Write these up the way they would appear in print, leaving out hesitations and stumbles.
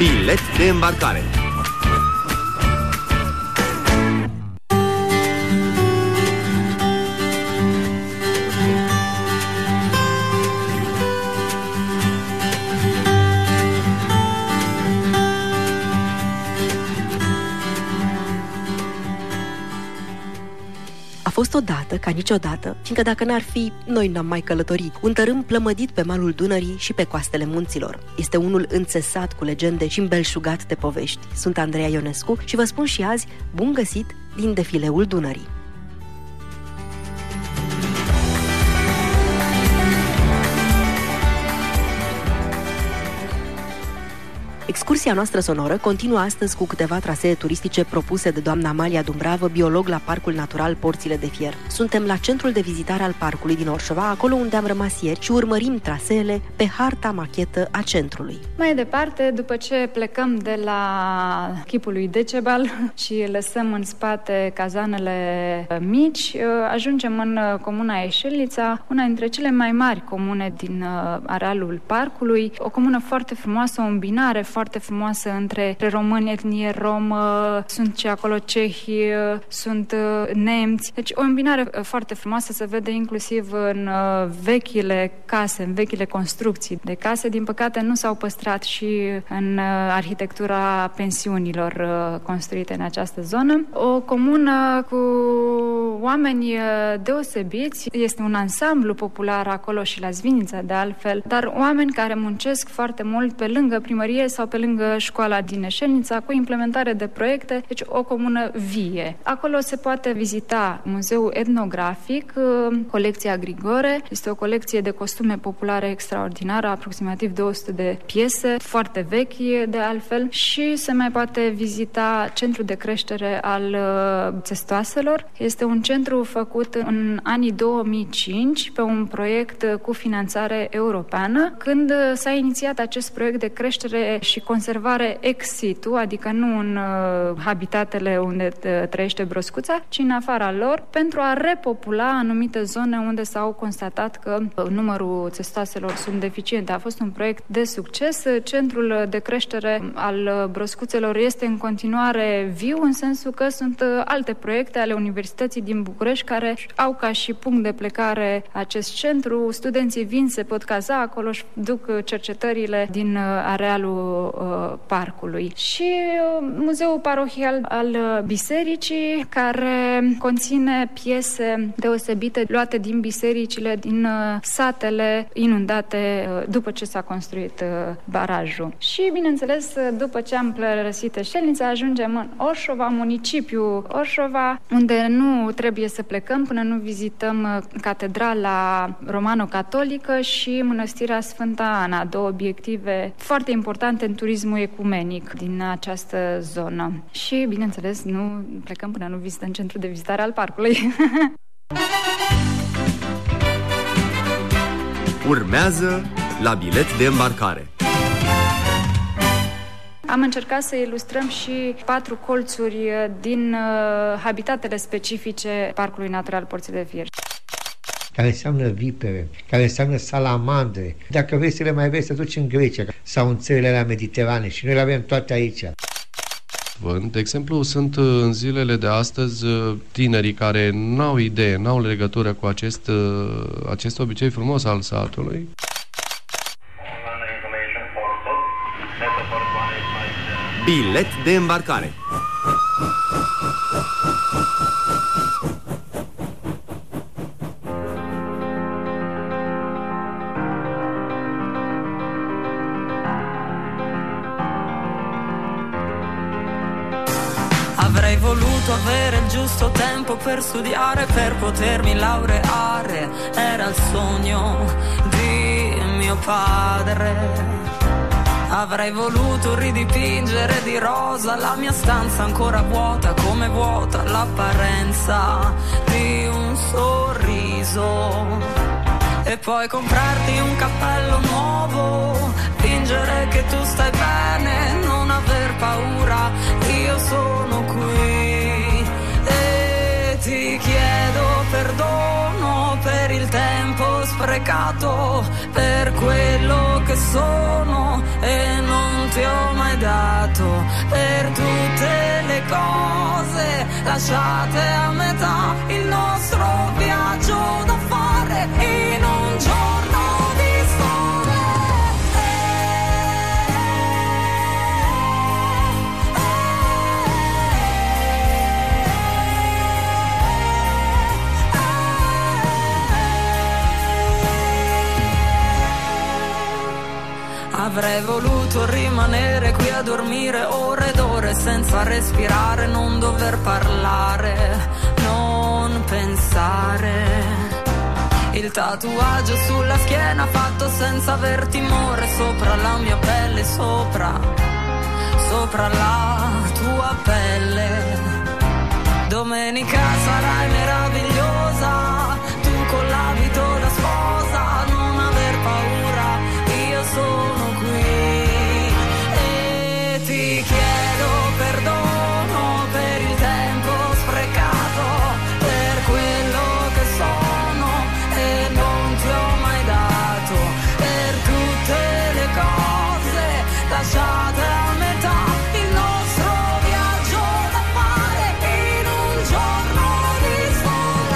Bilet de îmbarcare. A fost odată, ca niciodată, fiindcă dacă n-ar fi, noi n-am mai călători, un tărâm plămădit pe malul Dunării și pe coastele munților. Este unul înțesat cu legende și îmbelșugat de povești. Sunt Andreea Ionescu și vă spun și azi, bun găsit din defileul Dunării. Excursia noastră sonoră continuă astăzi cu câteva trasee turistice propuse de doamna Amalia Dumbravă, biolog la Parcul Natural Porțile de Fier. Suntem la centrul de vizitare al parcului din Orșova, acolo unde am rămas ieri, și urmărim traseele pe harta machetă a centrului. Mai departe, după ce plecăm de la chipul lui Decebal și lăsăm în spate cazanele mici, ajungem în comuna Eșelnița, una dintre cele mai mari comune din arealul parcului, o comună foarte frumoasă, o îmbinare foarte frumoasă între români, etnie romă, sunt și acolo cehi, sunt nemți. Deci o îmbinare foarte frumoasă se vede inclusiv în vechile case, în vechile construcții de case. Din păcate nu s-au păstrat și în arhitectura pensiunilor construite în această zonă. O comună cu oameni deosebiți, este un ansamblu popular acolo și la Zvinița de altfel, dar oameni care muncesc foarte mult pe lângă primărie sau pe lângă școala din Eșelnița cu implementare de proiecte, deci o comună vie. Acolo se poate vizita muzeul etnografic, colecția Grigore, este o colecție de costume populare extraordinară, aproximativ 200 de piese, foarte vechi de altfel, și se mai poate vizita centrul de creștere al țestoaselor. Este un centru făcut în anii 2005 pe un proiect cu finanțare europeană, când s-a inițiat acest proiect de creștere și conservare ex situ, adică nu în habitatele unde trăiește broscuța, ci în afara lor, pentru a repopula anumite zone unde s-au constatat că numărul țestoaselor sunt deficiente. A fost un proiect de succes. Centrul de creștere al broscuțelor este în continuare viu, în sensul că sunt alte proiecte ale Universității din București care au ca și punct de plecare acest centru. Studenții vin, se pot caza acolo și duc cercetările din arealul parcului. Și muzeul parohial al bisericii, care conține piese deosebite luate din bisericile din satele inundate după ce s-a construit barajul. Și, bineînțeles, după ce am părăsit Eșelnița, ajungem în Orșova, municipiul Orșova, unde nu trebuie să plecăm până nu vizităm catedrala romano-catolică și mănăstirea Sfânta Ana, două obiective foarte importante în turismul ecumenic din această zonă. Și, bineînțeles, nu plecăm până nu vizităm centrul de vizitare al parcului. Urmează la bilet de îmbarcare. Am încercat să ilustrăm și 4 colțuri din habitatele specifice Parcului Natural Porțile de Fier. Care înseamnă vipere, care înseamnă salamandre. Dacă vrei să le mai vezi, să duci în Grecia sau în țările alea mediterane, și noi le avem toate aici. De exemplu, sunt în zilele de astăzi tinerii care n-au idee, n-au legătură cu acest obicei frumos al satului. Bilet de îmbarcare. Avrei voluto avere il giusto tempo per studiare, per potermi laureare. Era il sogno di mio padre. Avrei voluto ridipingere di rosa la mia stanza ancora vuota, come vuota l'apparenza di un sorriso. E poi comprarti un cappello nuovo, fingere che tu stai bene, non aver paura, io sono qui. E ti chiedo perdono per il tempo sprecato, per quello che sono e non ti ho mai dato. dato per tutte le cose lasciate a metà, il nostro viaggio da fare in un giorno di sole. Avrei voluto rimanere qui a dormire ore ed ore senza respirare, non dover parlare, non pensare. Il tatuaggio sulla schiena fatto senza aver timore, sopra la mia pelle, sopra la tua pelle. Domenica sarai meravigliosa, tu con l'abito da sposa, non aver paura, io sono qui e ti chiedo perdono per il tempo sprecato, per quello che sono e non ti ho mai dato, per tutte le cose lasciate a metà, il nostro viaggio da fare in un giorno di sole.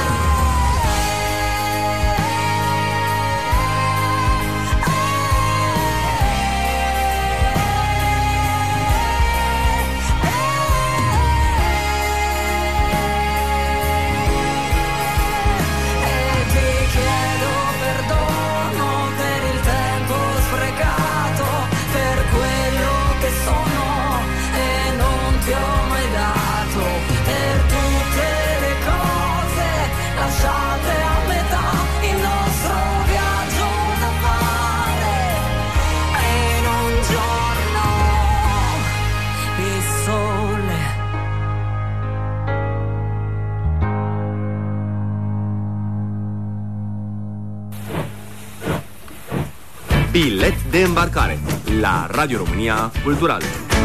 E ti chiedo perdono per il tempo sprecato, per quello che sono e non ti ho mai dato, per tutte le cose lasciate a metà, il nostro viaggio da fare in un giorno di sole. Bilet de îmbarcare la Radio România Cultural.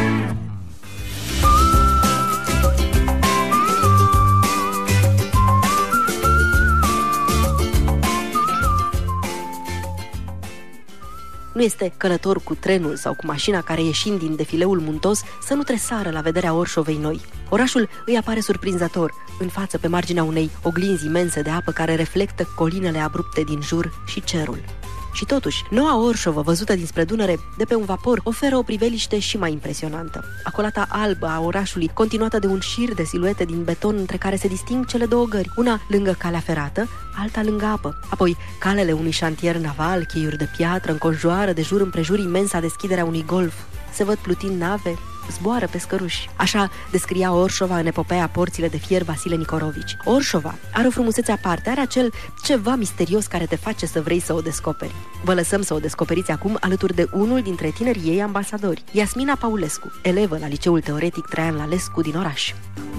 Nu este călător cu trenul sau cu mașina care, ieșind din defileul muntos, să nu tresară la vederea Orșovei noi. Orașul îi apare surprinzător, în față pe marginea unei oglinzi imense de apă care reflectă colinele abrupte din jur și cerul. Și totuși, noua Orșovă, văzută dinspre Dunăre, de pe un vapor, oferă o priveliște și mai impresionantă. Acolata albă a orașului, continuată de un șir de siluete din beton între care se disting cele două gări, una lângă calea ferată, alta lângă apă. Apoi, calele unui șantier naval, cheiuri de piatră, înconjoară de jur împrejur imensa deschiderea unui golf. Se văd plutind nave, zboară pe scăruși. Așa descria Orșova în epopeea Porțile de Fier Vasile Nicorovici. Orșova are o frumusețe aparte, are acel ceva misterios care te face să vrei să o descoperi. Vă lăsăm să o descoperiți acum alături de unul dintre tinerii ei ambasadori, Iasmina Paulescu, elevă la Liceul Teoretic Traian Lalescu din oraș.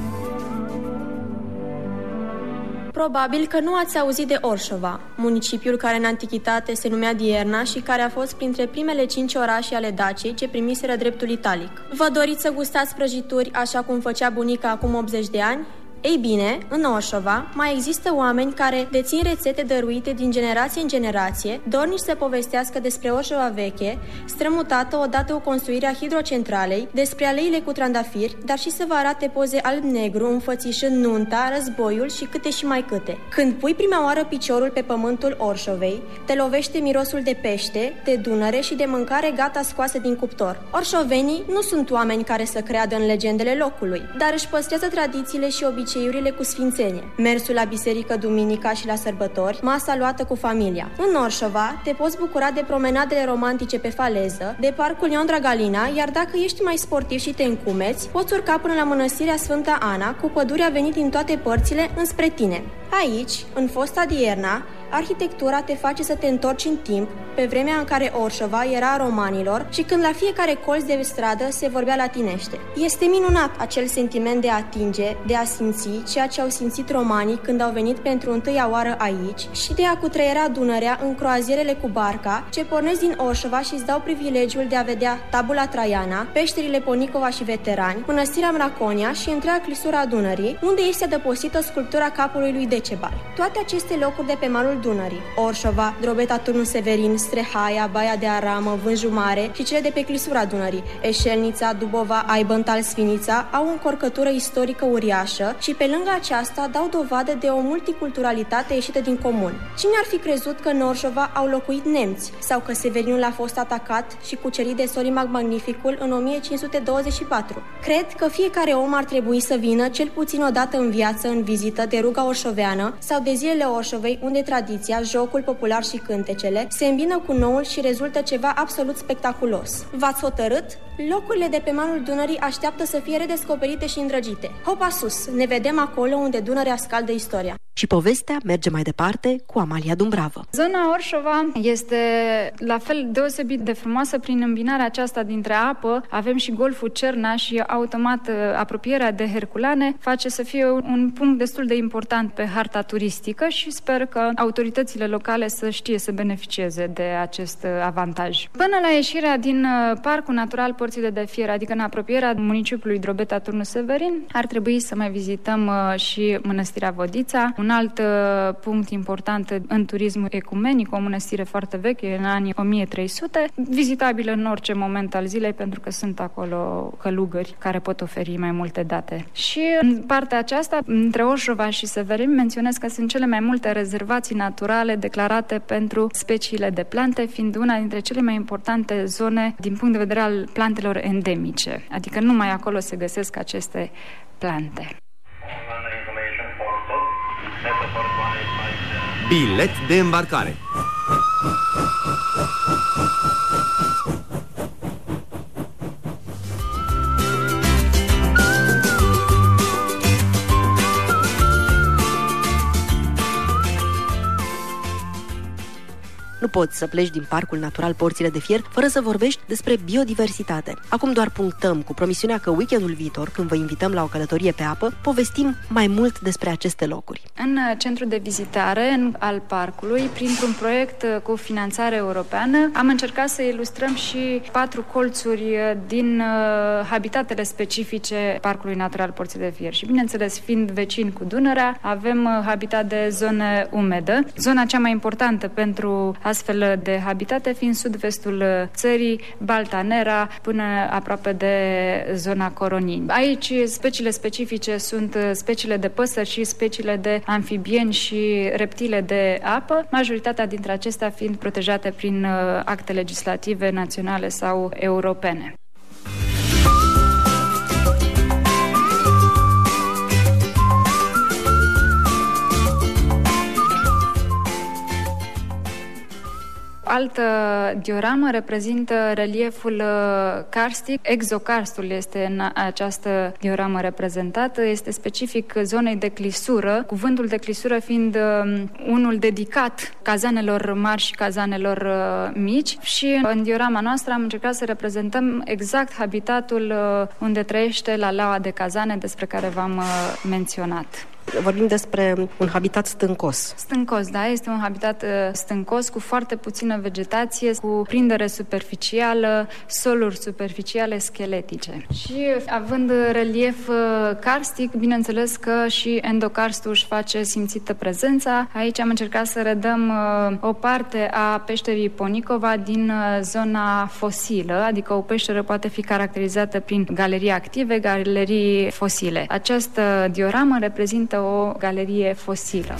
Probabil că nu ați auzit de Orșova, municipiul care în antichitate se numea Dierna și care a fost printre primele 5 orașe ale Daciei ce primiseră dreptul italic. Vă doriți să gustați prăjituri așa cum făcea bunica acum 80 de ani? Ei bine, în Orșova mai există oameni care dețin rețete dăruite din generație în generație, dornici să povestească despre Orșova veche, strămutată odată cu construirea hidrocentralei, despre aleile cu trandafiri, dar și să vă arate poze alb-negru înfățișând nunta, războiul și câte și mai câte. Când pui prima oară piciorul pe pământul Orșovei, te lovește mirosul de pește, de Dunăre și de mâncare gata scoasă din cuptor. Orșovenii nu sunt oameni care să creadă în legendele locului, dar își păstrează tradițiile și obiceiurile cu sfințenie. Mersul la biserică duminica și la sărbători, masa luată cu familia. În Orșova te poți bucura de promenadele romantice pe faleză, de parcul Ion Dragalina, iar dacă ești mai sportiv și te încumeți, poți urca până la mănăstirea Sfânta Ana, cu pădurea venit din toate părțile înspre tine. Aici, în fosta Dierna, arhitectura te face să te întorci în timp, pe vremea în care Orșova era a romanilor și când la fiecare colț de stradă se vorbea latinește. Este minunat acel sentiment de a atinge, de a simți ceea ce au simțit romanii când au venit pentru întâia oară aici și de a cutreiera Dunărea în croazierele cu barca ce pornesc din Orșova și îți dau privilegiul de a vedea Tabula Traiana, peșterile Ponicova și Veterani, mănăstirea Mraconia și întreaga clisura a Dunării, unde este adăpostită sculptura capului lui Decebal. Toate aceste locuri de pe malul Dunării: Orșova, Drobeta Turnul Severin, Strehaia, Baia de Aramă, Vânju Mare și cele de pe clisura Dunării, Eșelnița, Dubova, Aibântal, Sfinița, au o încărcătură istorică uriașă și pe lângă aceasta dau dovadă de o multiculturalitate ieșită din comun. Cine ar fi crezut că în Orșova au locuit nemți sau că Severinul a fost atacat și cucerit de Solimag Magnificul în 1524? Cred că fiecare om ar trebui să vină cel puțin o dată în viață în vizită de ruga orșoveană sau de zilele Orșovei, unde tradiția, jocul popular și cântecele se îmbină cu noul și rezultă ceva absolut spectaculos. V-ați hotărât? Locurile de pe malul Dunării așteaptă să fie redescoperite și îndrăgite. Hopa sus! Ne vedem acolo unde Dunărea scaldă istoria. Și povestea merge mai departe cu Amalia Dumbravă. Zona Orșova este la fel deosebit de frumoasă prin îmbinarea aceasta dintre apă. Avem și golful Cerna și automat apropierea de Herculane face să fie un punct destul de important pe harta turistică și sper că autoritățile locale să știe să beneficieze de acest avantaj. Până la ieșirea din Parcul Natural Porțile de Fier, adică în apropierea municipiului Drobeta Turnul Severin, ar trebui să mai vizităm și Mănăstirea Vodița, un alt punct important în turismul ecumenic, o mănăstire foarte veche, în anii 1300, vizitabilă în orice moment al zilei, pentru că sunt acolo călugări care pot oferi mai multe date. Și în partea aceasta, între Orșova și Severin, menționez că sunt cele mai multe rezervații naturale declarate pentru speciile de plante, fiind una dintre cele mai importante zone din punct de vedere al plantelor endemice, adică numai acolo se găsesc aceste plante. Bilet de îmbarcare. Nu poți să pleci din Parcul Natural Porțile de Fier fără să vorbești despre biodiversitate. Acum doar punctăm cu promisiunea că weekendul viitor, când vă invităm la o călătorie pe apă, povestim mai mult despre aceste locuri. În centrul de vizitare al parcului, printr-un proiect cu finanțare europeană, am încercat să ilustrăm și 4 colțuri din habitatele specifice Parcului Natural Porțile de Fier. Și bineînțeles, fiind vecin cu Dunărea, avem habitat de zone umedă. Zona cea mai importantă pentru astfel de habitate fiind sud-vestul țării, Baltanera, până aproape de zona Coronin. Aici speciile specifice sunt speciile de păsări și speciile de amfibieni și reptile de apă, majoritatea dintre acestea fiind protejate prin acte legislative naționale sau europene. Altă dioramă reprezintă relieful karstic. Exokarstul este în această dioramă reprezentată. Este specific zonei de clisură, cuvântul de clisură fiind unul dedicat cazanelor mari și cazanelor mici. Și în diorama noastră am încercat să reprezentăm exact habitatul unde trăiește lalaua de cazane despre care v-am menționat. Vorbim despre un habitat stâncos. Stâncos, da, este un habitat stâncos cu foarte puțină vegetație, cu prindere superficială, soluri superficiale scheletice. Și având relief karstic, bineînțeles că și endokarstul își face simțită prezența. Aici am încercat să redăm o parte a peșterii Ponicova din zona fosilă, adică o peșteră poate fi caracterizată prin galerii active, galerii fosile. Această dioramă reprezintă o galerie fosilă.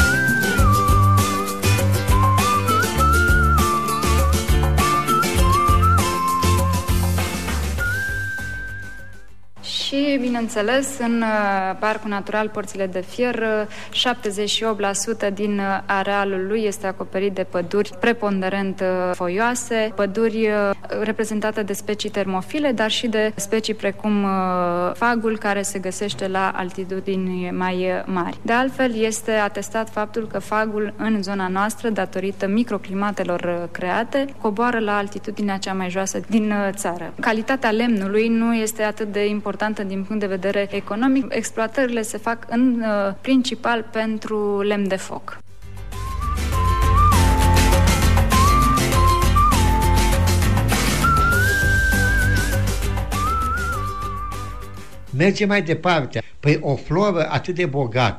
Și, bineînțeles, în Parcul Natural Porțile de Fier, 78% din arealul lui este acoperit de păduri preponderent foioase, păduri reprezentate de specii termofile, dar și de specii precum fagul, care se găsește la altitudini mai mari. De altfel, este atestat faptul că fagul în zona noastră, datorită microclimatelor create, coboară la altitudinea cea mai joasă din țară. Calitatea lemnului nu este atât de importantă din punct de vedere economic. Exploatările se fac în principal pentru lemn de foc. Merge mai departe. Păi o floră atât de bogată,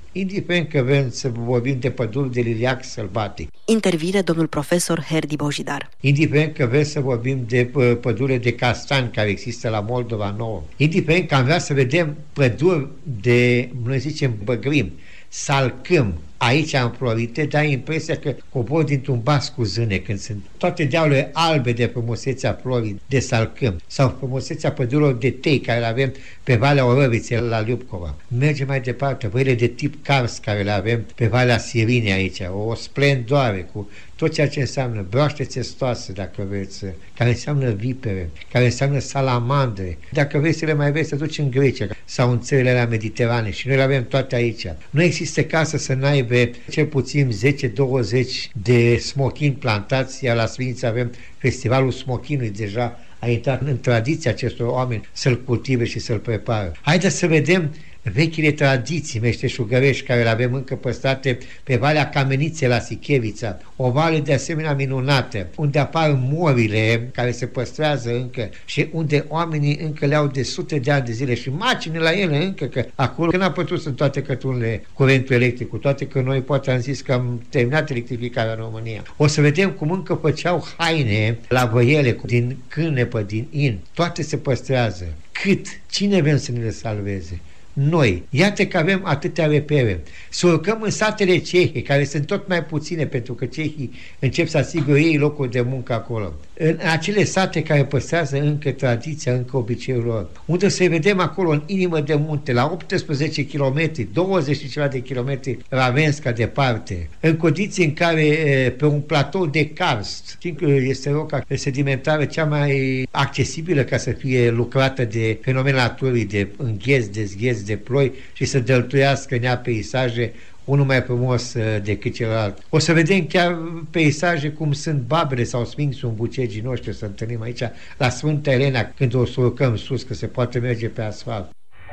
indiferent că vrem să vorbim de păduri de liliac sălbatic. Intervine domnul profesor Herdi Bojidar. Indiferent că vrem să vorbim de pădure de castani care există la Moldova Nouă. Indiferent că am vrea să vedem păduri de, noi zicem, băgrim, salcâm, aici în Florite, dar ai impresia că cobor dintr-un bas cu zâne când sunt toate dealurile albe de frumusețea florii de salcâm sau frumusețea pădurilor de tei care le avem pe Valea Orăviței la Liubcova. Mergem mai departe, văile de tip Kars care le avem pe Valea Sirinei aici, o splendoare cu tot ceea ce înseamnă broaște țestoase, dacă vreți, care înseamnă vipere, care înseamnă salamandre. Dacă vrei să le mai vezi, să duci în Grecia sau în țările alea mediterane și noi le avem toate aici. Nu există casă să n-aibă cel puțin 10-20 de smochini plantați, iar la Sfința avem festivalul smochinului, deja a intrat în tradiția acestor oameni să-l cultive și să-l prepară. Haideți să vedem vechile tradiții meșteșugărești care le avem încă păstrate pe Valea Cameniței la Sichevița, o vale de asemenea minunată, unde apar morile care se păstrează încă și unde oamenii încă le au de sute de ani de zile și macine la ele încă, că acolo n-a pătut în toate căturile curentul electric, cu toate că noi poate am zis că am terminat electrificarea în România. O să vedem cum încă făceau haine la văiele din cânepă, din in, toate se păstrează. Cât? Cine vrem să ne le salveze? Noi. Iată că avem atâtea repere. Să urcăm în satele cehe, care sunt tot mai puține, pentru că cehii încep să asigure ei locuri de muncă acolo. În acele sate care păstrează încă tradiția, încă obiceiul lor, unde să vedem acolo în inimă de munte, la 18 km, 20 și ceva de kilometri Ravenska departe, în condiții în care pe un platou de karst, știm că este roca sedimentară cea mai accesibilă ca să fie lucrată de fenomen naturii, de îngheț, dezgheț, de ploi și să dăltuiască în ea peisaje unul mai frumos decât celălalt. O să vedem chiar peisaje cum sunt Babre sau Sfinxul în bucegii noștri, o să întâlnim aici la Sfânta Elena când o să urcăm sus, că se poate merge pe asfalt.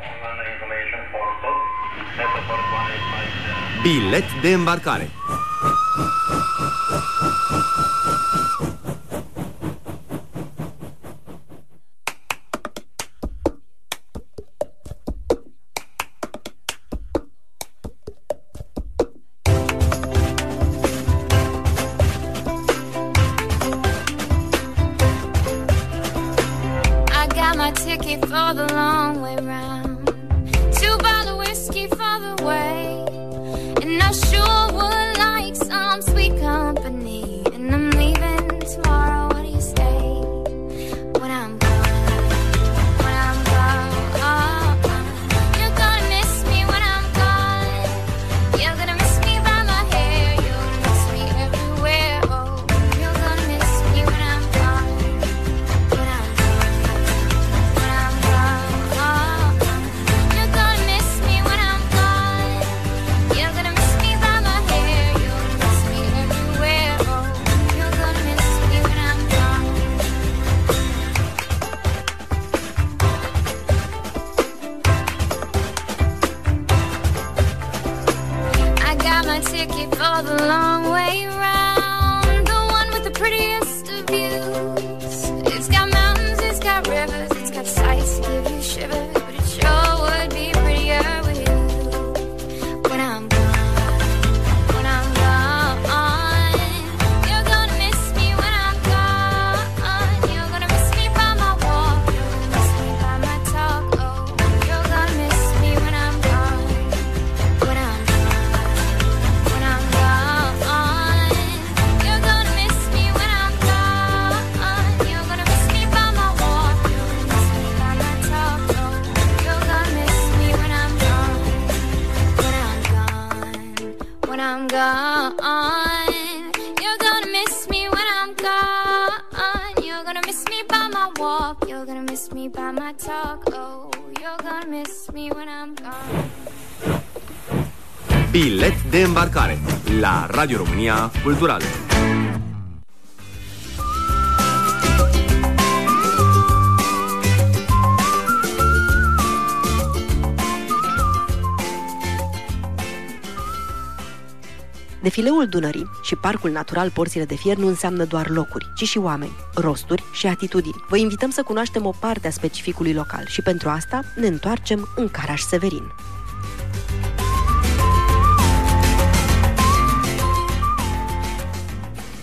Bilet de îmbarcare. For the long way round, 2 bottles of whiskey for the way, and I sure would like some sweet company. And I'm leaving tomorrow. What do you say? When I'm gone, when I'm gone, you're gonna miss me when I'm gone. You're gonna miss me by my hair. You're gonna miss me everywhere. Oh, you're gonna miss me when I'm gone. When I'm gone. You're gonna miss me when I'm gone. You're gonna miss me by my hair. You're gonna miss me everywhere. Oh, you're gonna miss me when I'm gone. I got my ticket for the long way round, the one with the prettiest of views. It's got mountains, it's got rivers, it's got sights to give you shivers, but it sure would be prettier with you. When I'm gone, when I'm gone, you're gonna miss me when I'm gone. You're gonna miss me by my walk, you're gonna miss me by my talk. Oh, you're gonna miss me when I'm gone. When I'm gone, when I'm gone, you're gonna miss me when I'm gone. You're gonna miss me by my walk, you're gonna miss me by my talk. Oh, you're gonna miss me when I'm gone. When I'm gone, when I'm gone, you're gonna miss me when I'm gone. You're gonna miss me by my walk, you're gonna miss me by my talk. Oh, you're gonna miss me when I'm gone. Bilet de îmbarcare la Radio România Cultural. Defileul Dunării și Parcul Natural Porțile de Fier nu înseamnă doar locuri, ci și oameni, rosturi și atitudini. Vă invităm să cunoaștem o parte a specificului local și pentru asta ne întoarcem în Caraș-Severin.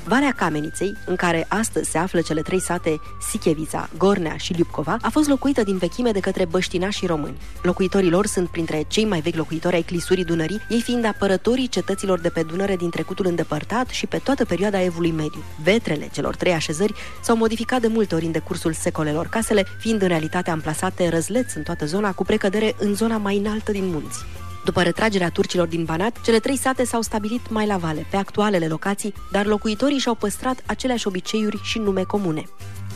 Valea Cameniței, în care astăzi se află cele 3 sate Sichevița, Gornea și Liupcova, a fost locuită din vechime de către băștinași români. Locuitorii lor sunt printre cei mai vechi locuitori ai clisurii Dunării, ei fiind apărătorii cetăților de pe Dunăre din trecutul îndepărtat și pe toată perioada Evului Mediu. Vetrele celor 3 așezări s-au modificat de multe ori în decursul secolelor, casele fiind în realitate amplasate răzleț în toată zona, cu precădere în zona mai înaltă din munți. După retragerea turcilor din Banat, cele 3 sate s-au stabilit mai la vale, pe actualele locații, dar locuitorii și-au păstrat aceleași obiceiuri și nume comune.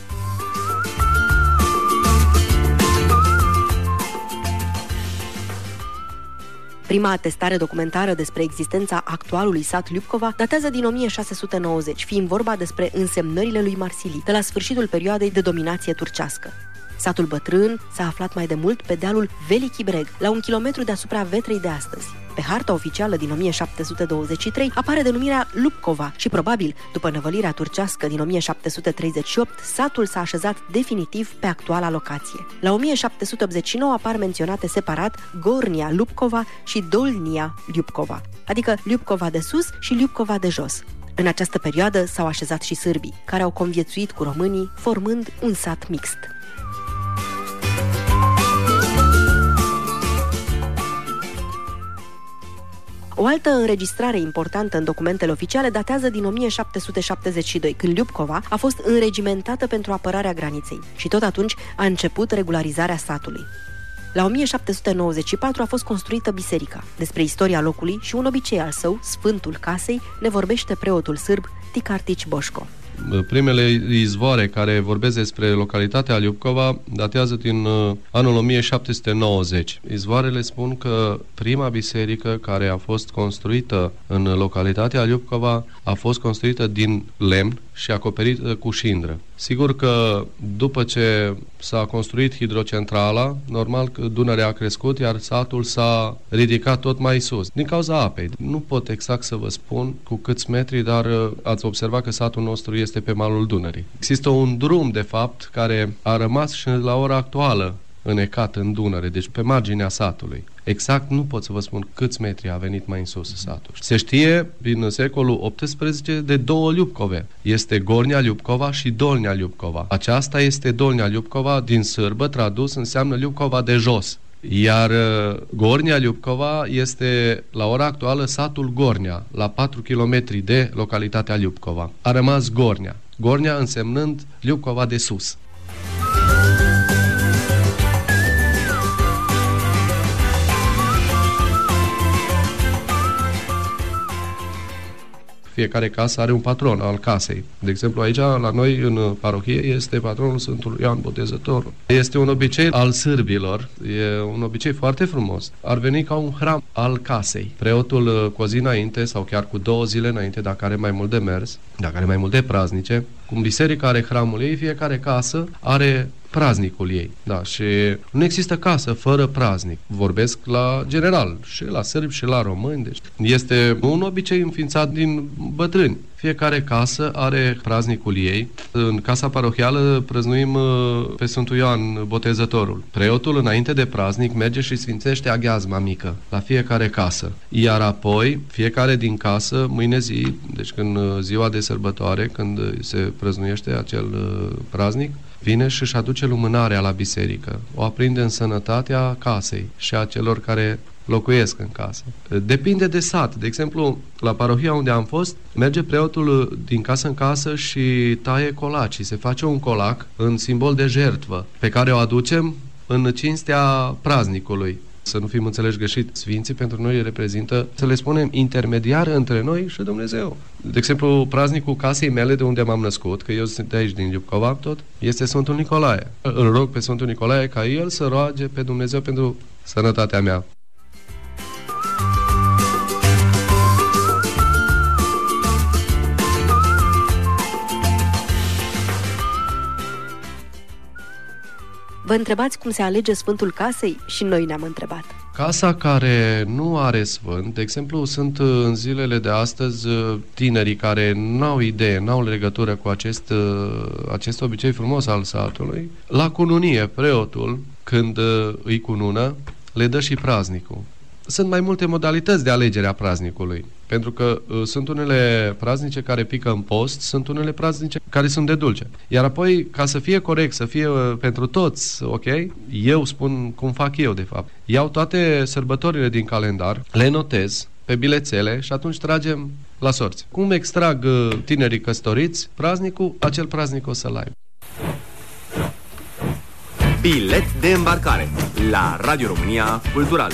Prima atestare documentară despre existența actualului sat Liupcova datează din 1690, fiind vorba despre însemnările lui Marsilit, de la sfârșitul perioadei de dominație turcească. Satul bătrân s-a aflat mai de mult pe dealul Veliki Breg, la 1 kilometru deasupra Vetrei de astăzi. Pe harta oficială din 1723 apare denumirea Lupcova și probabil, după năvălirea turcească din 1738, satul s-a așezat definitiv pe actuala locație. La 1789 apar menționate separat Gornia Lupcova și Dolnia Liupcova, adică Liupcova de sus și Liupcova de jos. În această perioadă s-au așezat și sârbii, care au conviețuit cu românii, formând un sat mixt. O altă înregistrare importantă în documentele oficiale datează din 1772, când Liupcova a fost înregimentată pentru apărarea graniței și tot atunci a început regularizarea satului. La 1794 a fost construită biserica. Despre istoria locului și un obicei al său, Sfântul Casei, ne vorbește preotul sârb Ticartici Boșco. Primele izvoare care vorbesc despre localitatea Liupcova datează din anul 1790. Izvoarele spun că prima biserică care a fost construită în localitatea Liupcova a fost construită din lemn și acoperită cu șindră. Sigur că după ce s-a construit hidrocentrala, normal că Dunărea a crescut, iar satul s-a ridicat tot mai sus, din cauza apei. Nu pot exact să vă spun cu câți metri, dar ați observat că satul nostru este pe malul Dunării. Există un drum, de fapt, care a rămas și la ora actuală înecat în Dunăre, deci pe marginea satului. Exact nu pot să vă spun câți metri a venit mai în sus satul. Se știe, din secolul XVIII, de 2 Liupcove. Este Gornia Liupcova și Dolnia Liupcova. Aceasta este Dolnia Liupcova, din sârbă, tradus, înseamnă Liupcova de jos. Iar Gornia Liupcova este, la ora actuală, satul Gornia, la 4 km de localitatea Liupcova. A rămas Gornia. Gornia însemnând Liupcova de sus. Fiecare casă are un patron al casei. De exemplu, aici, la noi, în parohie, este patronul Sfântul Ioan Botezătorul. Este un obicei al sârbilor, e un obicei foarte frumos. Ar veni ca un hram al casei. Preotul cu o zi înainte, sau chiar cu 2 zile înainte, dacă are mai mult de mers, dacă are mai multe praznice, cum biserica are hramul ei, fiecare casă are praznicul ei. Da, și nu există casă fără praznic. Vorbesc la general, și la sârbi și la români. Deci este un obicei înființat din bătrâni. Fiecare casă are praznicul ei. În casa parohială prăznuim pe Sfântul Ioan Botezătorul. Preotul, înainte de praznic, merge și sfințește aghiazma mică la fiecare casă. Iar apoi, fiecare din casă, mâine zi, deci când ziua de sărbătoare, când se prăznuiește acel praznic, vine și își aduce lumânarea la biserică. O aprinde în sănătatea casei și a celor care locuiesc în casă. Depinde de sat. De exemplu, la parohia unde am fost, merge preotul din casă în casă și taie colacii. Se face un colac în simbol de jertvă, pe care o aducem în cinstea praznicului. Să nu fim înțeleși greșit, sfinții pentru noi reprezintă, să le spunem, intermediar între noi și Dumnezeu. De exemplu, praznicul casei mele de unde m-am născut, că eu sunt de aici din Liupcova tot, este Sfântul Nicolae. Îl rog pe Sfântul Nicolae ca el să roage pe Dumnezeu pentru sănătatea mea. Vă întrebați cum se alege Sfântul Casei? Și noi ne-am întrebat. Casa care nu are sfânt, de exemplu, sunt în zilele de astăzi tinerii care n-au idee, n-au legătură cu acest obicei frumos al satului. La cununie, preotul, când îi cunună, le dă și praznicul. Sunt mai multe modalități de alegere a praznicului. Pentru că sunt unele praznice care pică în post, sunt unele praznice care sunt de dulce. Iar apoi, ca să fie corect, să fie pentru toți, ok, eu spun cum fac eu, de fapt. Iau toate sărbătorile din calendar, le notez pe bilețele și atunci tragem la sorți. Cum extrag tinerii căsătoriți praznicul, acel praznic o să-l aibă. Bilet de îmbarcare la Radio România Cultural.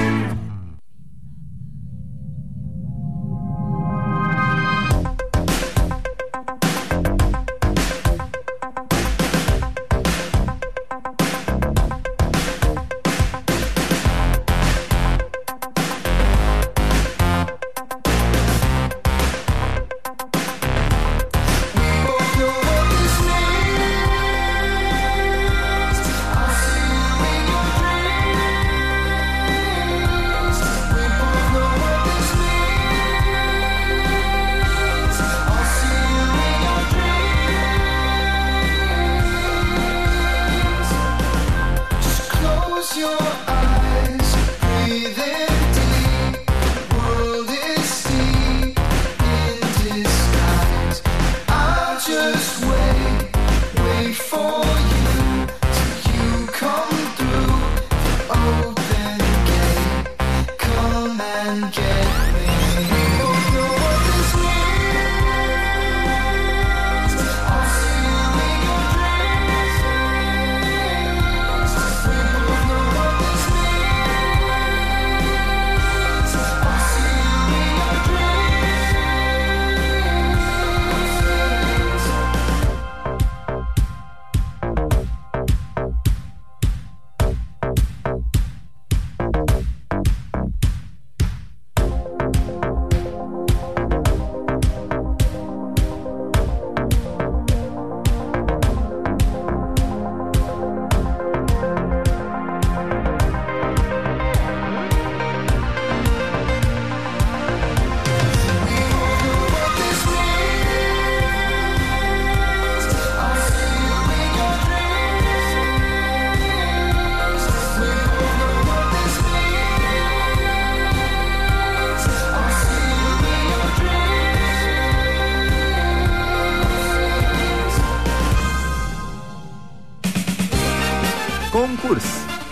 Concurs.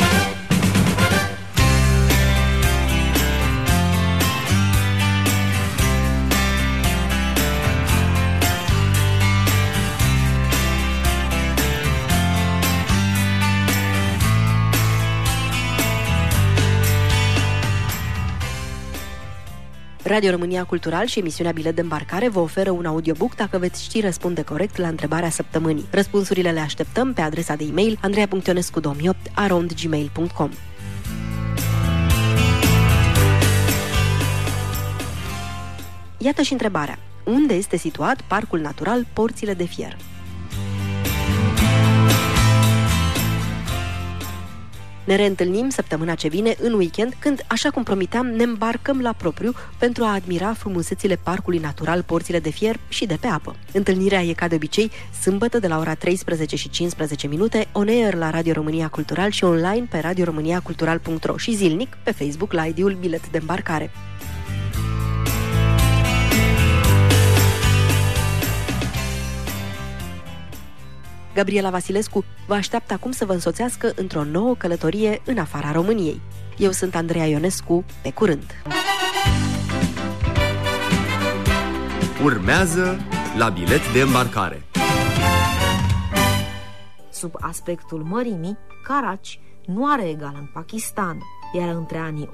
Radio România Cultural și emisiunea Bilet de îmbarcare vă oferă un audiobook dacă veți ști răspunde corect la întrebarea săptămânii. Răspunsurile le așteptăm pe adresa de e-mail andreea.ionescu2008@gmail.com. Iată și întrebarea. Unde este situat Parcul Natural Porțile de Fier? Ne reîntâlnim săptămâna ce vine, în weekend, când, așa cum promiteam, ne îmbarcăm la propriu pentru a admira frumusețile Parcului Natural Porțile de Fier și de pe apă. Întâlnirea e ca de obicei sâmbătă de la ora 13:15, on air la Radio România Cultural și online pe radioromaniacultural.ro și zilnic pe Facebook la ID-ul Bilet de îmbarcare. Gabriela Vasilescu vă așteaptă acum să vă însoțească într-o nouă călătorie în afara României. Eu sunt Andreea Ionescu, pe curând! Urmează la Bilet de îmbarcare. Sub aspectul mărimii, Karachi nu are egal în Pakistan, iar între anii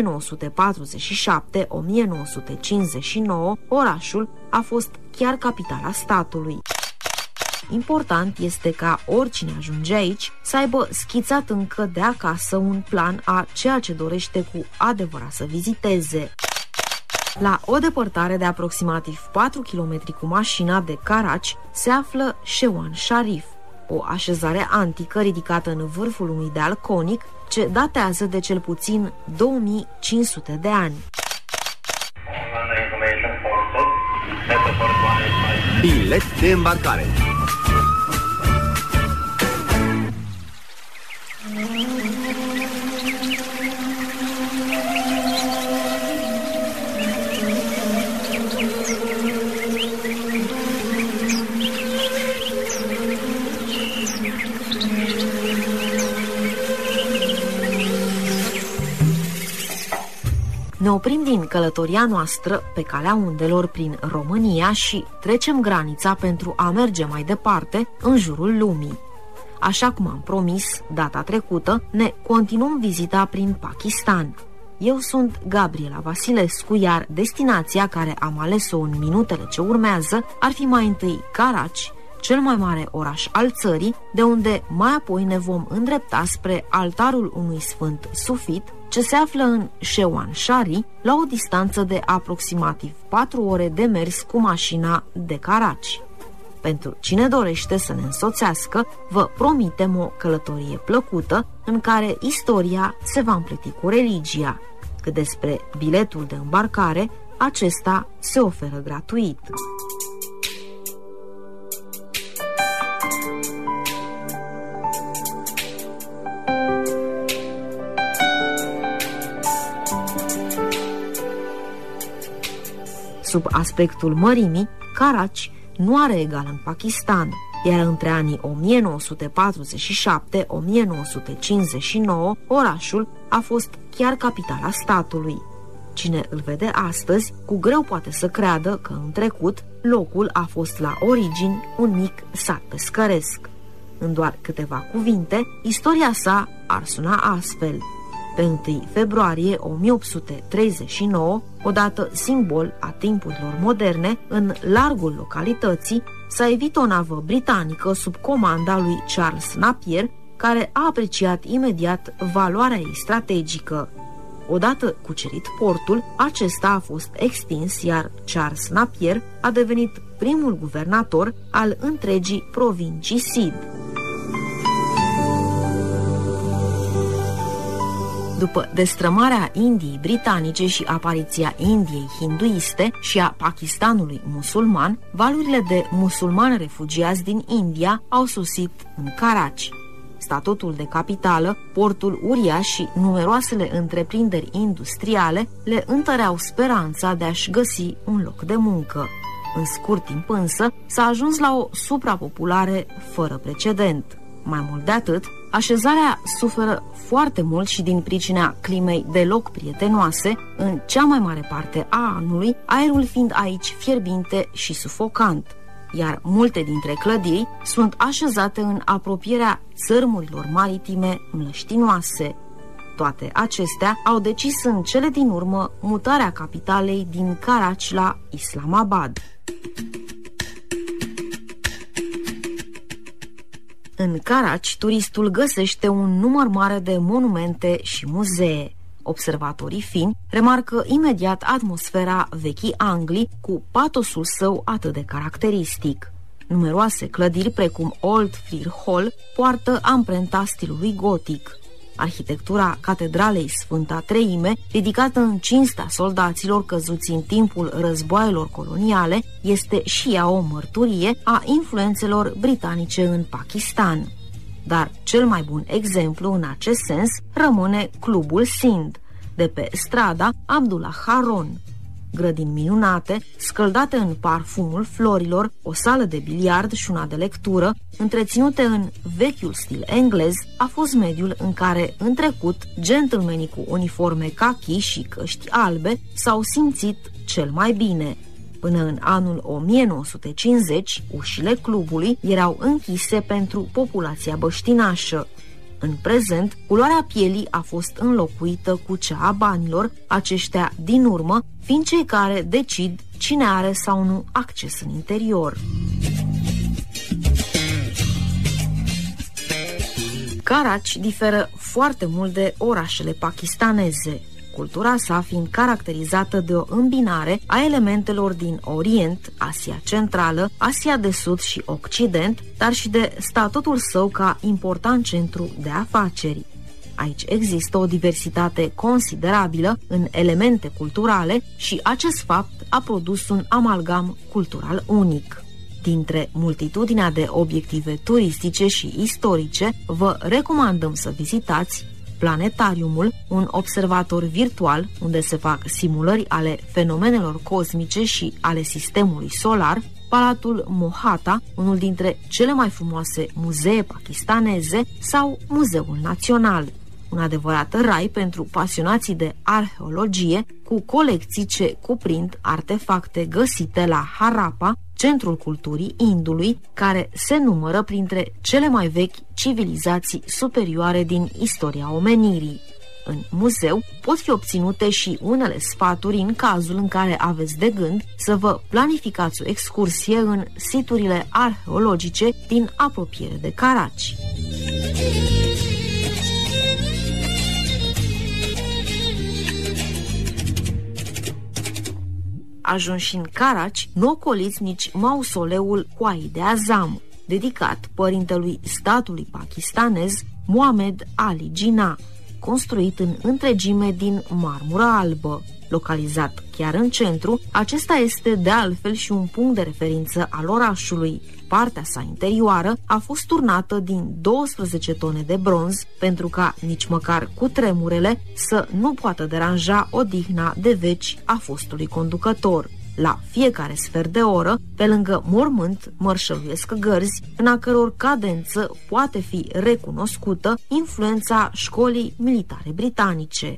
1947-1959 orașul a fost chiar capitala statului. Important este ca oricine ajunge aici să aibă schițat încă de acasă un plan a ceea ce dorește cu adevărat să viziteze. La o depărtare de aproximativ 4 km cu mașina de Karachi se află Shewan Sharif, o așezare antică ridicată în vârful unui deal conic ce datează de cel puțin 2500 de ani. Bilet de îmbarcare. Ne oprim din călătoria noastră pe calea undelor prin România și trecem granița pentru a merge mai departe în jurul lumii. Așa cum am promis data trecută, ne continuăm vizita prin Pakistan. Eu sunt Gabriela Vasilescu, iar destinația care am ales-o în minutele ce urmează ar fi mai întâi Karachi, cel mai mare oraș al țării, de unde mai apoi ne vom îndrepta spre altarul unui sfânt sufit ce se află în Shewan Shari, la o distanță de aproximativ 4 ore de mers cu mașina de Karachi. Pentru cine dorește să ne însoțească, vă promitem o călătorie plăcută în care istoria se va împleti cu religia. Cât despre biletul de îmbarcare, acesta se oferă gratuit. Sub aspectul mărimii, Karachi nu are egal în Pakistan, iar între anii 1947-1959 orașul a fost chiar capitala statului. Cine îl vede astăzi, cu greu poate să creadă că în trecut locul a fost la origini un mic sat pescăresc. În doar câteva cuvinte, istoria sa ar suna astfel. Pe 1 februarie 1839, odată simbol a timpurilor moderne, în largul localității s-a evit o navă britanică sub comanda lui Charles Napier, care a apreciat imediat valoarea ei strategică. Odată cucerit portul, acesta a fost extins, iar Charles Napier a devenit primul guvernator al întregii provincii Sindh. După destrămarea Indiei britanice și apariția Indiei hinduiste și a Pakistanului musulman, valurile de musulmani refugiați din India au sosit în Karachi. Statutul de capitală, portul uriaș și numeroasele întreprinderi industriale le întăreau speranța de a-și găsi un loc de muncă. În scurt timp însă s-a ajuns la o suprapopulare fără precedent. Mai mult de atât, așezarea suferă foarte mult și din pricina climei deloc prietenoase, în cea mai mare parte a anului, aerul fiind aici fierbinte și sufocant, iar multe dintre clădiri sunt așezate în apropierea țărmurilor maritime mlăștinoase. Toate acestea au decis în cele din urmă mutarea capitalei din Karachi la Islamabad. În Karachi, turistul găsește un număr mare de monumente și muzee. Observatorii fini remarcă imediat atmosfera vechii Anglii cu patosul său atât de caracteristic. Numeroase clădiri precum Old Freer Hall poartă amprenta stilului gotic. Arhitectura catedralei Sfânta Treime, ridicată în cinstea soldaților căzuți în timpul războaielor coloniale, este și ea o mărturie a influențelor britanice în Pakistan. Dar cel mai bun exemplu în acest sens rămâne Clubul Sindh, de pe strada Abdullah Haron. Grădini minunate, scăldate în parfumul florilor, o sală de biliard și una de lectură, întreținute în vechiul stil englez, a fost mediul în care, în trecut, gentlemenii cu uniforme kaki și căști albe s-au simțit cel mai bine. Până în anul 1950, ușile clubului erau închise pentru populația băștinașă. În prezent, culoarea pielii a fost înlocuită cu cea a banilor, aceștia din urmă fiind cei care decid cine are sau nu acces în interior. Karachi diferă foarte mult de orașele pakistaneze, cultura sa fiind caracterizată de o îmbinare a elementelor din Orient, Asia Centrală, Asia de Sud și Occident, dar și de statutul său ca important centru de afaceri. Aici există o diversitate considerabilă în elemente culturale și acest fapt a produs un amalgam cultural unic. Dintre multitudinea de obiective turistice și istorice, vă recomandăm să vizitați Planetariumul, un observator virtual unde se fac simulări ale fenomenelor cosmice și ale sistemului solar, Palatul Mohata, unul dintre cele mai frumoase muzee pakistaneze, sau Muzeul Național, un adevărat rai pentru pasionații de arheologie, cu colecții ce cuprind artefacte găsite la Harappa, centrul culturii Indului, care se numără printre cele mai vechi civilizații superioare din istoria omenirii. În muzeu pot fi obținute și unele sfaturi în cazul în care aveți de gând să vă planificați o excursie în siturile arheologice din apropiere de Karachi. Ajunși în Karachi, nu ocoliți nici mausoleul Quaid Azam, dedicat părintelui statului pakistanez Muhammad Ali Jinnah, construit în întregime din marmură albă. Localizat chiar în centru, acesta este de altfel și un punct de referință al orașului. Partea sa interioară a fost turnată din 12 tone de bronz pentru ca nici măcar cu tremurele să nu poată deranja odihna de veci a fostului conducător. La fiecare sfert de oră, pe lângă mormânt, mărșăluiesc gărzi în a căror cadență poate fi recunoscută influența școlii militare britanice.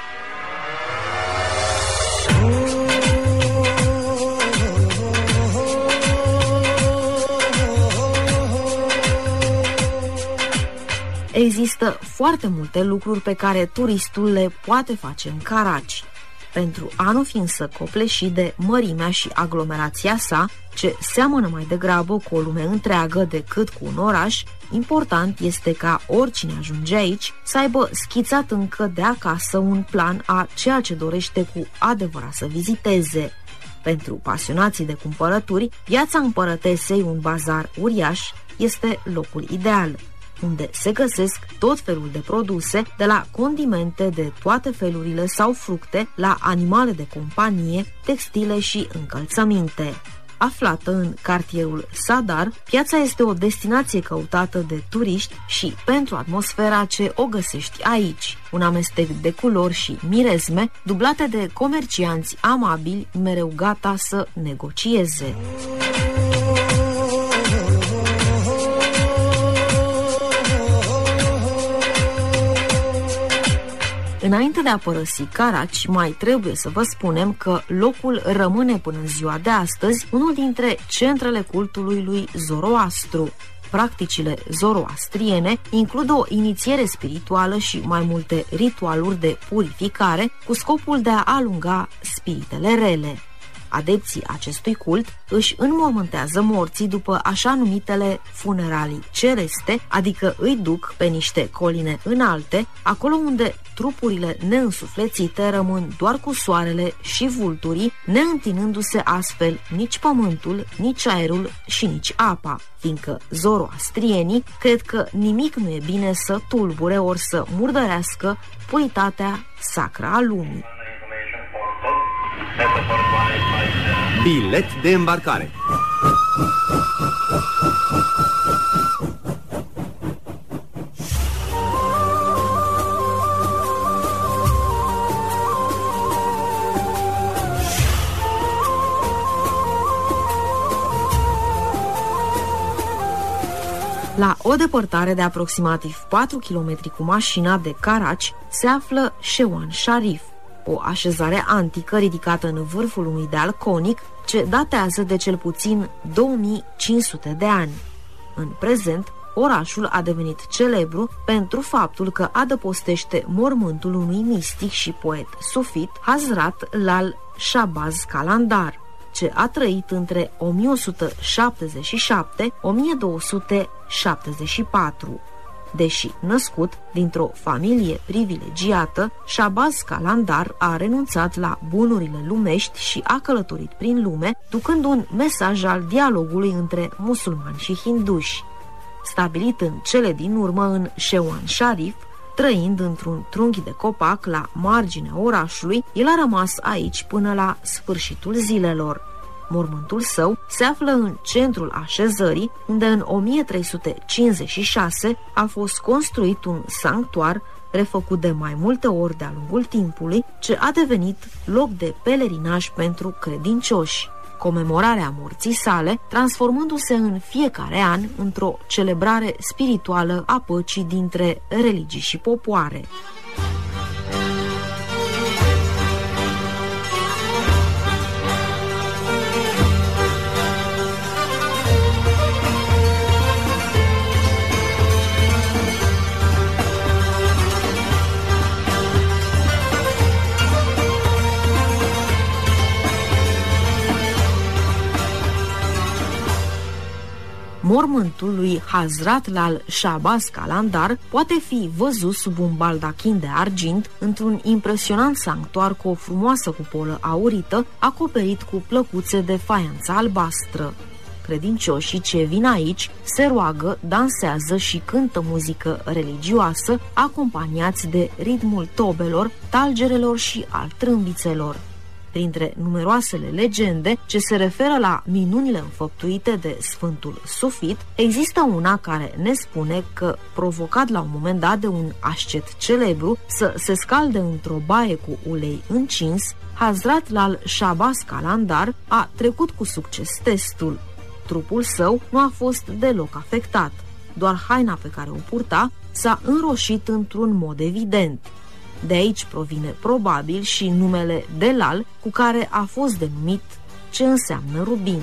Există foarte multe lucruri pe care turistul le poate face în Karachi. Pentru a nu fi însă copleșit de mărimea și aglomerația sa, ce seamănă mai degrabă cu o lume întreagă decât cu un oraș, important este ca oricine ajunge aici să aibă schițat încă de acasă un plan a ceea ce dorește cu adevărat să viziteze. Pentru pasionații de cumpărături, piața Împărătesei, un bazar uriaș, este locul ideal, unde se găsesc tot felul de produse, de la condimente de toate felurile sau fructe, la animale de companie, textile și încălțăminte. Aflată în cartierul Sadar, piața este o destinație căutată de turiști și pentru atmosfera ce o găsești aici, un amestec de culori și mirezme, dublate de comercianți amabili, mereu gata să negocieze. Înainte de a părăsi Karachi, mai trebuie să vă spunem că locul rămâne până în ziua de astăzi unul dintre centrele cultului lui Zoroastru. Practicile zoroastriene includ o inițiere spirituală și mai multe ritualuri de purificare cu scopul de a alunga spiritele rele. Adepții acestui cult își înmormântează morții după așa numitele funeralii celeste, adică îi duc pe niște coline înalte, acolo unde trupurile neînsuflețite rămân doar cu soarele și vulturii, neîntinându-se astfel nici pământul, nici aerul și nici apa, fiindcă zoroastrienii cred că nimic nu e bine să tulbure ori să murdărească puritatea sacră a lumii. Bilet de îmbarcare. La o depărtare de aproximativ 4 km cu mașina de Karachi se află Shewan Sharif, o așezare antică ridicată în vârful unui deal conic ce datează de cel puțin 2500 de ani. În prezent, orașul a devenit celebru pentru faptul că adăpostește mormântul unui mistic și poet sufit, Hazrat Lal Shahbaz Qalandar, ce a trăit între 1177-1274. Deși născut dintr-o familie privilegiată, Shahbaz Qalandar a renunțat la bunurile lumești și a călătorit prin lume, ducând un mesaj al dialogului între musulmani și hinduși. Stabilit în cele din urmă în Shewan Sharif, trăind într-un trunchi de copac la marginea orașului, el a rămas aici până la sfârșitul zilelor. Mormântul său se află în centrul așezării, unde în 1356 a fost construit un sanctuar refăcut de mai multe ori de-a lungul timpului, ce a devenit loc de pelerinaj pentru credincioși. comemorarea morții sale, transformându-se în fiecare an într-o celebrare spirituală a păcii dintre religii și popoare. Mormântul lui Hazrat Lal Shahbaz Qalandar poate fi văzut sub un baldachin de argint într-un impresionant sanctuar cu o frumoasă cupolă aurită acoperit cu plăcuțe de faianță albastră. Credincioșii ce vin aici se roagă, dansează și cântă muzică religioasă, acompaniați de ritmul tobelor, talgerelor și al trâmbițelor. Printre numeroasele legende ce se referă la minunile înfăptuite de Sfântul Sufit, există una care ne spune că, provocat la un moment dat de un ascet celebru să se scalde într-o baie cu ulei încins, Hazrat Lal Shahbaz Qalandar a trecut cu succes testul. Trupul său nu a fost deloc afectat, doar haina pe care o purta s-a înroșit într-un mod evident. De aici provine probabil și numele Delal, cu care a fost denumit, ce înseamnă rubin.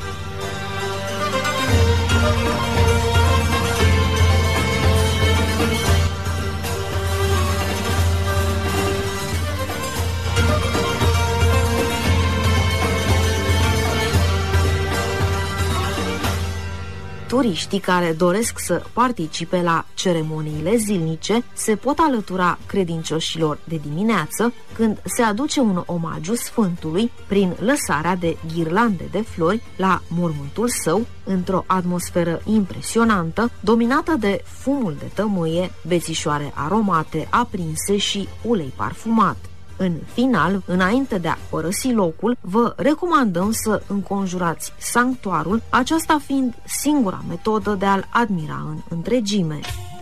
Turiștii care doresc să participe la ceremoniile zilnice se pot alătura credincioșilor de dimineață, când se aduce un omagiu Sfântului prin lăsarea de ghirlande de flori la mormântul său, într-o atmosferă impresionantă, dominată de fumul de tămâie, bețișoare aromate aprinse și ulei parfumat. În final, înainte de a părăsi locul, vă recomandăm să înconjurați sanctuarul, aceasta fiind singura metodă de a-l admira în întregime.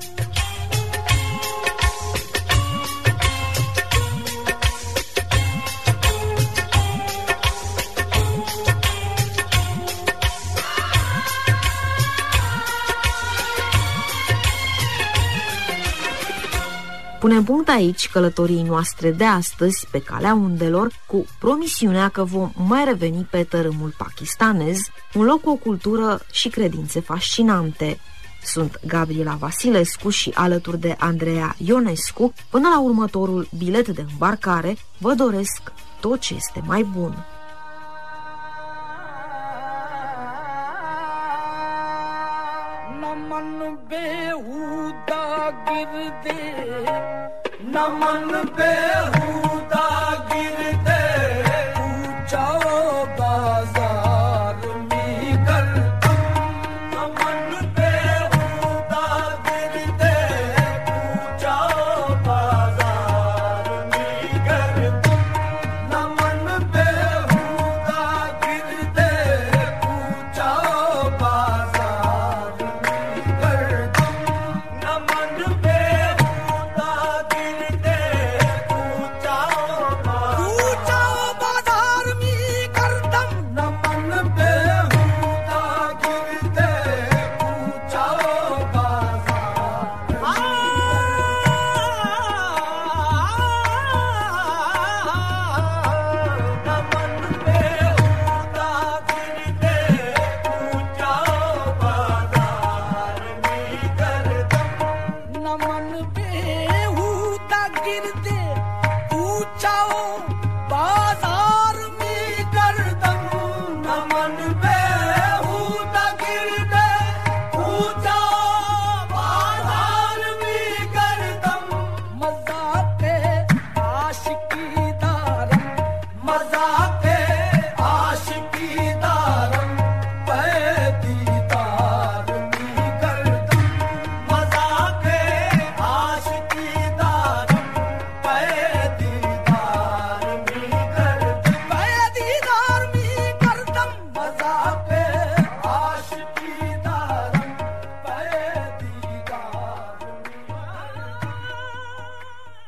Punem punct aici călătoriei noastre de astăzi pe calea undelor, cu promisiunea că vom mai reveni pe tărâmul pakistanez, un loc cu o cultură și credințe fascinante. Sunt Gabriela Vasilescu și alături de Andreea Ionescu, până la următorul bilet de îmbarcare, vă doresc tot ce este mai bun. नमन बेहू